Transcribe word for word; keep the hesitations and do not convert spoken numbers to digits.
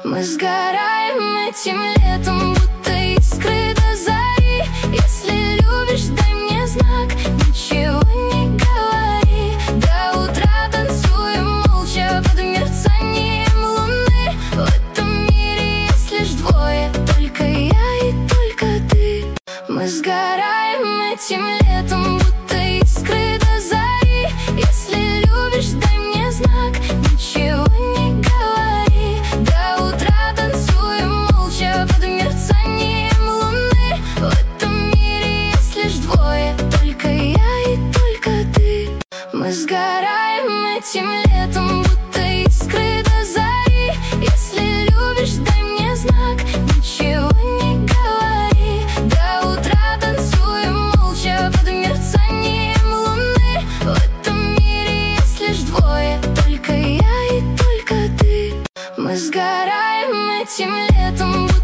Мы сгораем этим летом, будто искры до зари. Если любишь, дай мне знак, ничего не говори. До утра танцуем молча под мерцанием луны. В этом мире есть лишь двое, только я и только ты. Мы сгораем этим летом, будто искры до зари. Если любишь, дай мне знак, ничего не говори. До утра танцуем молча под мерцанием луны. В этом мире есть лишь двое, только я и только ты. Мы сгораем этим летом, будто искры до зари. Если любишь, дай мне знак, ничего не говори. До утра танцуем молча под мерцанием луны. В этом мире есть лишь двое, только я и только ты. Мы сгораем этим летом.